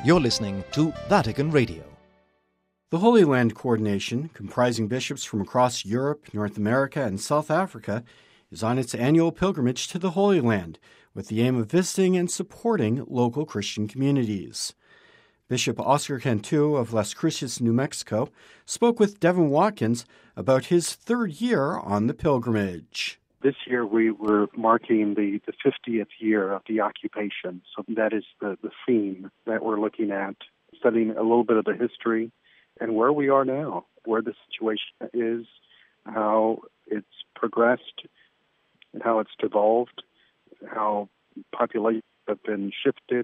You're listening to Vatican Radio. The Holy Land Coordination, comprising bishops from across Europe, North America, and South Africa, is on its annual pilgrimage to the Holy Land with the aim of visiting and supporting local Christian communities. Bishop Oscar Cantu of Las Cruces, New Mexico, spoke with Devin Watkins about his third year on the pilgrimage. This year we were marking the 50th year of the occupation, so that is the theme that we're looking at, studying a little bit of the history and where we are now, where the situation is, how it's progressed, and how it's devolved, how populations have been shifted,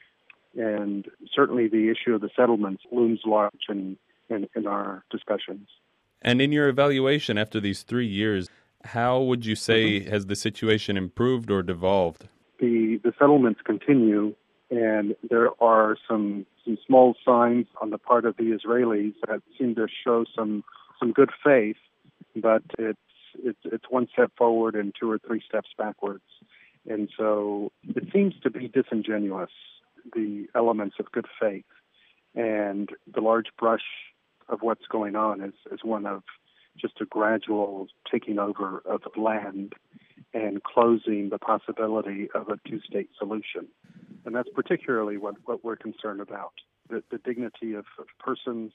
and certainly the issue of the settlements looms large in our discussions. And in your evaluation after these 3 years, how would you say has the situation improved or devolved? The settlements continue, and there are some small signs on the part of the Israelis that seem to show some good faith, but it's one step forward and 2 or 3 steps backwards. And so it seems to be disingenuous, the elements of good faith. And the large brush of what's going on is one of just a gradual taking over of land and closing the possibility of a two-state solution. And that's particularly what we're concerned about, the dignity of persons,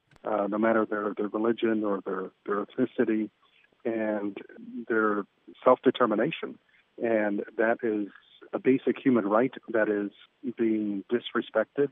no matter their religion or their ethnicity, and their self-determination. And that is a basic human right that is being disrespected.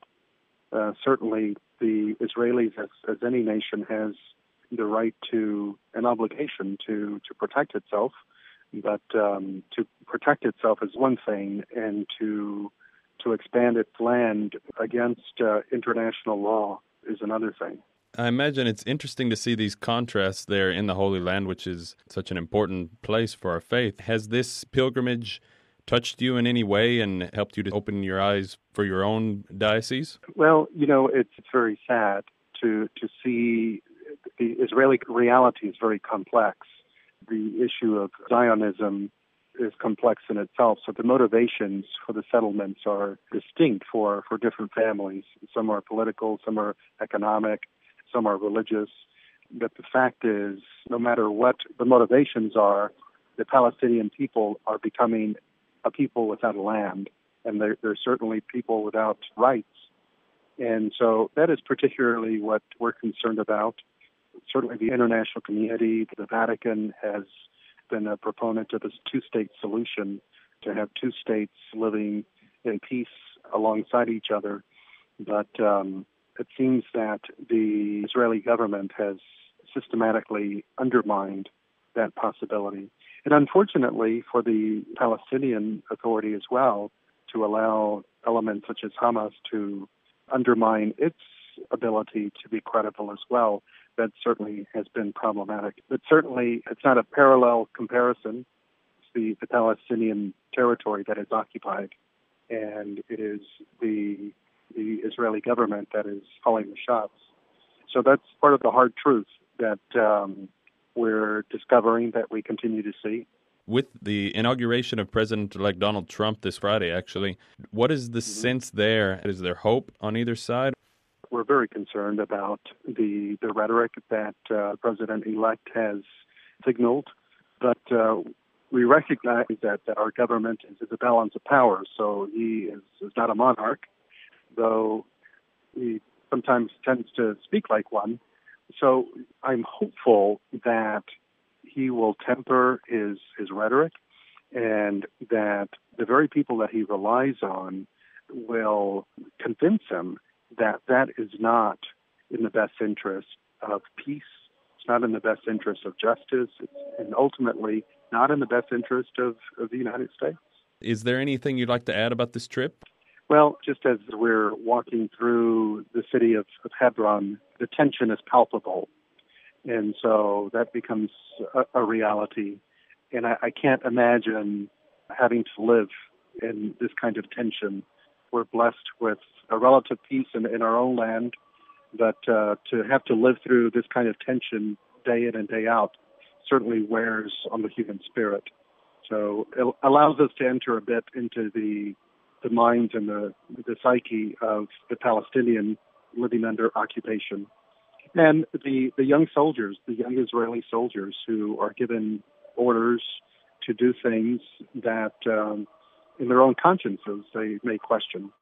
Certainly the Israelis, as any nation, has the right to an obligation to protect itself, but to protect itself is one thing, and to expand its land against international law is another thing. I imagine it's interesting to see these contrasts there in the Holy Land, which is such an important place for our faith. Has this pilgrimage touched you in any way and helped you to open your eyes for your own diocese? Well, it's very sad to see the Israeli reality is very complex. The issue of Zionism is complex in itself, so the motivations for the settlements are distinct for different families. Some are political, some are economic, some are religious. But the fact is, no matter what the motivations are, the Palestinian people are becoming a people without a land, and they're certainly people without rights. And so that is particularly what we're concerned about. Certainly the international community, the Vatican, has been a proponent of this two-state solution, to have two states living in peace alongside each other. But it seems that the Israeli government has systematically undermined that possibility. And unfortunately for the Palestinian Authority as well, to allow elements such as Hamas to undermine its ability to be credible as well, that certainly has been problematic. But certainly it's not a parallel comparison. It's the Palestinian territory that is occupied, and it is the Israeli government that is calling the shots. So that's part of the hard truth that we're discovering, that we continue to see. With the inauguration of President-elect Donald Trump this Friday, actually, what is the sense there? Is there hope on either side? We're very concerned about the rhetoric that President-elect has signaled, but we recognize that our government is a balance of power, so he is not a monarch, though he sometimes tends to speak like one. So I'm hopeful that he will temper his rhetoric, and that the very people that he relies on will convince him that is not in the best interest of peace, it's not in the best interest of justice, and ultimately not in the best interest of the United States. Is there anything you'd like to add about this trip? Well, just as we're walking through the city of Hebron, the tension is palpable. And so that becomes a reality. And I can't imagine having to live in this kind of tension. We're blessed with a relative peace in our own land, but to have to live through this kind of tension day in and day out certainly wears on the human spirit. So it allows us to enter a bit into the the minds and the psyche of the Palestinian living under occupation. And the young soldiers, the young Israeli soldiers who are given orders to do things that in their own consciences they may question.